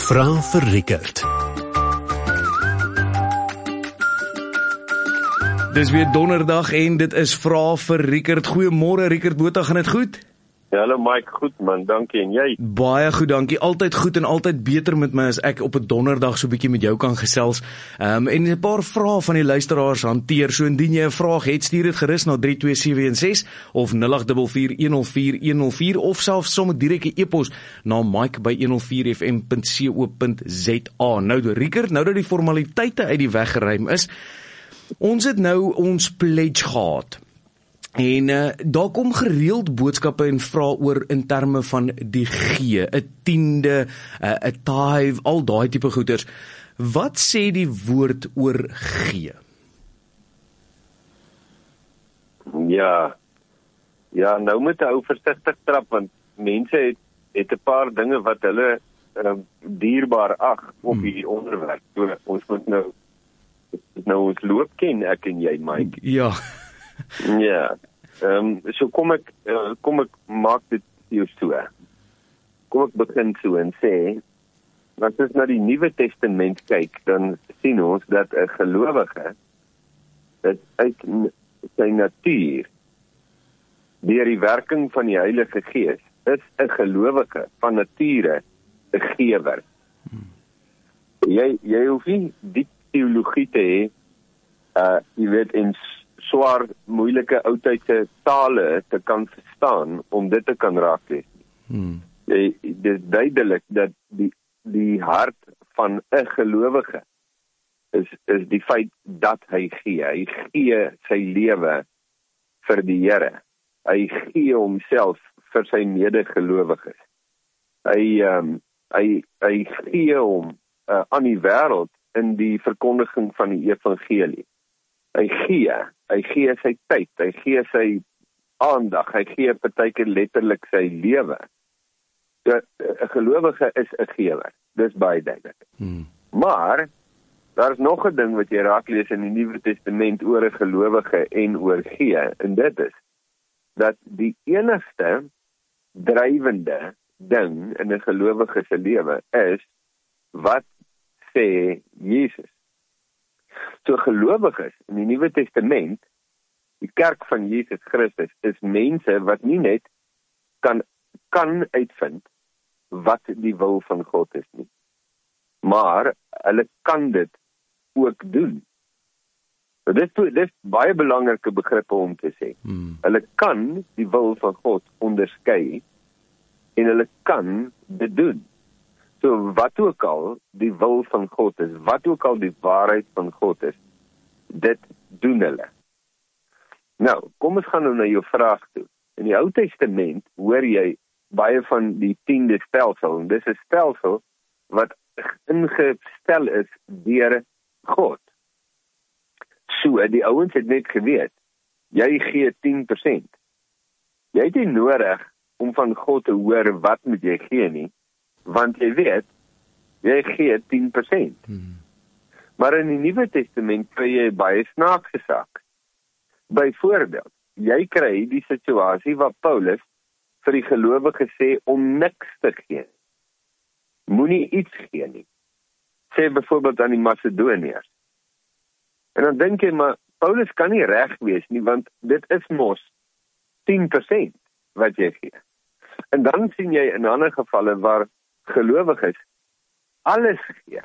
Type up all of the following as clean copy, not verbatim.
Vra vir Rickert. Dis weer donderdag en dit is Vra vir Rickert. Goeiemôre Rickert Botha, gaan dit goed? Ja, hallo Mike, goed man, dankie en jy? Baie goed, dankie. Altyd goed en altyd beter met my as ek op 'n donderdag so 'n bietjie met jou kan gesels. En 'n paar vrae van die luisteraars hanteer. So indien jy 'n vraag het, stuur dit gerus na 32716 of 0844104104 of selfs sommer direk 'n e-pos na mike@104fm.co.za. Nou Rickert, nou dat die formaliteite uit die weg geruim is, ons het nou ons pledge gehad. En daar kom gereeld boodskappe en vrae oor in terme van die gee, 'n tiende, 'n tithe, al daai tipe goeders. Wat sê die woord oor gee? Ja, nou moet jy ou versigtig trap, want mense het 'n paar dinge wat hulle dierbaar ag op hierdie onderwerp. So, ons moet nou ons loop ken, ek en jy, Mike. Ja. Ja, so kom ek maak dit hier so. Kom ek begin so en sê, as ons na die Nuwe Testament kyk, dan sien ons dat 'n gelowige uit sy natuur, deur die werking van die Heilige Gees, is 'n gelowige van nature 'n gewer. Jy hoef nie diep teologie te hê, jy weet, en swaar, moeilike oudtydse tale te kan verstaan om dit te kan raaklees. Dit is duidelik dat die hart van 'n gelowige is die feit dat hy gee. Hy gee sy lewe vir die Here. Hy gee homself vir sy medegelowiges. Hy gee hom aan die wêreld in die verkondiging van die evangelie. Hy gee sy tyd, hy gee sy aandag, hy gee partykeer letterlik sy lewe. 'n gelowige is 'n gewer, dis baie duidelik. Maar, daar is nog 'n ding wat jy raaklees in die Nuwe Testament oor 'n gelowige en oor gee, en dit is, dat die enigste drywende ding in 'n gelowige se lewe is, wat sê Jesus? So gelowiges in die Nuwe Testament, die kerk van Jesus Christus, is mense wat nie net kan uitvind wat die wil van God is nie, maar hulle kan dit ook doen. So dit is baie belangrike begrippe om te sê. Hulle kan die wil van God onderskei en hulle kan dit doen. So wat ook al die wil van God is, wat ook al die waarheid van God is, dit doen hulle. Nou, kom ons gaan nou na jou vraag toe. In die Ou Testament hoor jy baie van die 10de stelsel, en dis 'n stelsel wat ingestel is deur God. So, die ouens het net geweet, jy gee 10%. Jy het nie nodig om van God te hoor wat moet jy gee nie, want jy weet, jy gee 10%. Maar in die Nuwe Testament kry jy baie snaakse saak. Byvoorbeeld, jy kry die situasie waar Paulus vir die gelowige sê om niks te gee. Moenie iets gee nie. Sê byvoorbeeld aan die Macedoniërs. En dan dink jy, maar Paulus kan nie reg wees nie, want dit is mos 10% wat jy gee. En dan sien jy in ander gevalle waar gelowiges alles gee.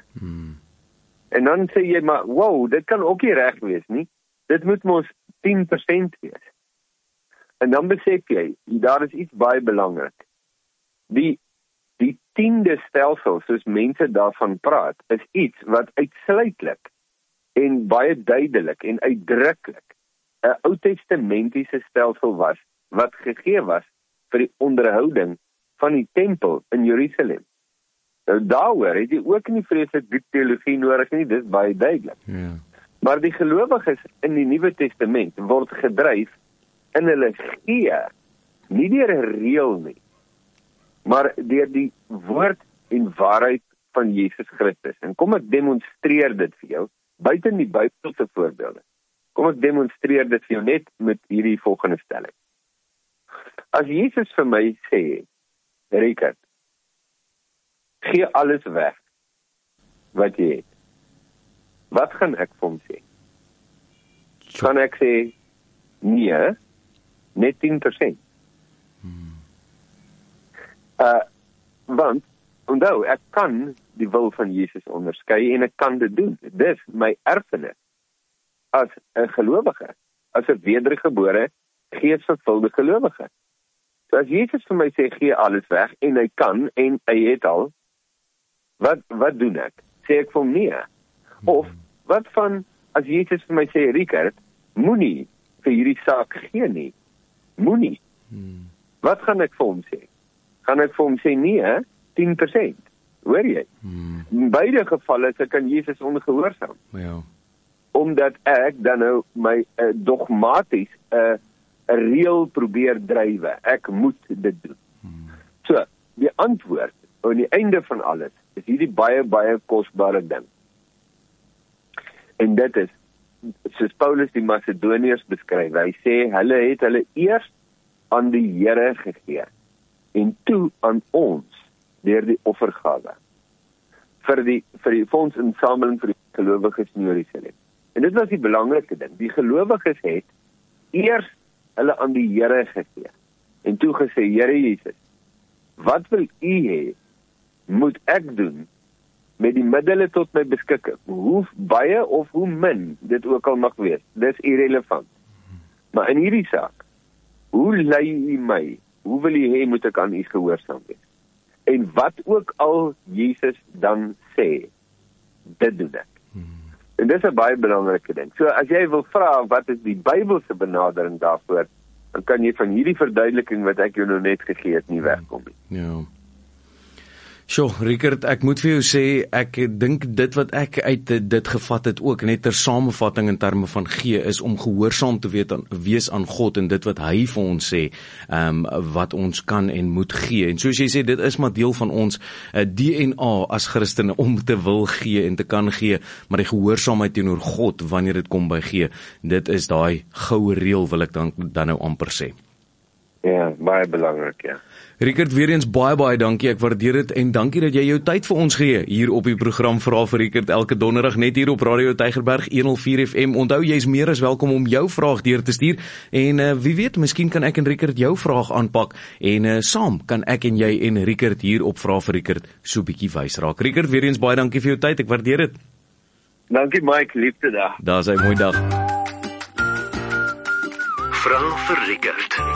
En dan sê jy, maar wow, dit kan ook nie reg wees nie. Dit moet mos 10% wees. En dan besef jy, daar is iets baie belangrik. Die 10de stelsel, soos mense daarvan praat, is iets wat uitsluitlik en baie duidelik en uitdruklik 'n Ou Testamentiese stelsel was, wat gegee was vir die onderhouding van die tempel in Jerusalem. Nou daaroor het jy ook nie vreeslik diep teologie nodig nie, dis baie duidelik. Maar die gelowiges in die Nuwe Testament word gedryf in hulle gee, nie deur 'n reël nie, maar deur die woord en waarheid van Jesus Christus. En kom ek demonstreer dit vir jou, buiten die Bybelse voorbeelde. Kom ek demonstreer dit vir jou net met hierdie volgende stelling. As Jesus vir my sê, Rickert, gee alles weg wat jy het, wat gaan ek vir hom sê? Gaan ek sê, nee, net 10%. Want, onthou, ek kan die wil van Jesus onderskei en ek kan dit doen. Dis my erfenis as 'n gelowige, as 'n wedergebore, geesvervulde gelowige. So as Jesus vir my sê, gee alles weg, en hy kan, en hy het al, wat doen ek? Sê ek vir hom nee? Of, wat van, as Jesus vir my sê, Richard, moenie vir hierdie saak gee nie, moenie. Wat gaan ek vir hom sê? Gaan ek vir hom sê nee, 10%, hoor jy? In beide gevalle is ek aan Jesus ongehoorsaam. Ja. Omdat ek dan nou my dogmaties 'n reël probeer drywe. Ek moet dit doen. So, die antwoord aan die einde van alles is hierdie baie, baie kosbare ding. En dit is, soos Paulus die Macedoniërs beskryf, hy sê, hulle het hulle eers aan die Here gegee, en toe aan ons, deur die offergawe, vir die fondsinsameling vir die gelowiges in Jerusalem. En dit was die belangrike ding, die gelowiges het eers hulle aan die Here gegee, en toe gesê, Here Jesus, wat wil u hê, moet ek doen, met die middele tot my beskikking, hoe baie of hoe min dit ook al mag wees, dis irrelevant. Maar in hierdie saak, hoe lei u my, hoe wil u hê moet ek aan u gehoorsaam wees? En wat ook al Jesus dan sê, dit doen ek. En dis 'n baie belangrike ding. So as jy wil vra, wat is die Bybelse benadering daarvoor, dan kan jy van hierdie verduideliking wat ek jou nou net gegee het, nie wegkom nie. Ja. Sjoe, Richard, ek moet vir jou sê, ek dink dit wat ek uit dit gevat het ook, net ter samevatting in terme van gee, is om gehoorsaam te wees aan God en dit wat hy vir ons sê, wat ons kan en moet gee. En soos jy sê, dit is maar deel van ons DNA as Christene om te wil gee en te kan gee, maar die gehoorsaamheid teenoor God, wanneer dit kom by gee, dit is daai goue reël, wil ek dan nou amper sê. Ja, baie belangrik, ja. Richard, weer eens baie dankie, ek waardeer dit en dankie dat jy jou tyd vir ons gee hier op die program Vra vir Richard elke donderdag net hier op Radio Tygerberg 104 FM. Onthou, jy is meer as welkom om jou vraag deur te stuur en wie weet, miskien kan ek en Richard jou vraag aanpak en saam kan ek en jy en Richard hier op Vra vir Richard so bietjie wys raak. Richard, weer eens baie dankie vir jou tyd, ek waardeer dit. Dankie Mike, liefde dag. Daar's 'n mooi dag. Vra vir Richard.